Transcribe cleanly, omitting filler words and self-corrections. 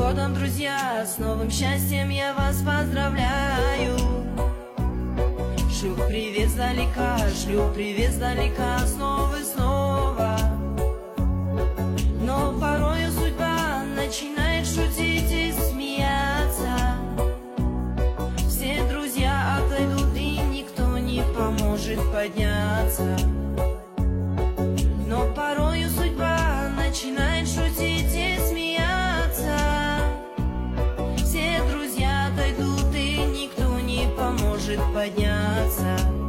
годом, друзья, с новым счастьем я вас поздравляю. Шлю привет сдалека, снова и снова. Но порою судьба начинает шутить и смеяться. Все друзья отойдут, и никто не поможет подняться. Но порою судьба начинает шутить и смеяться. Все друзья отойдут, и никто не поможет подняться.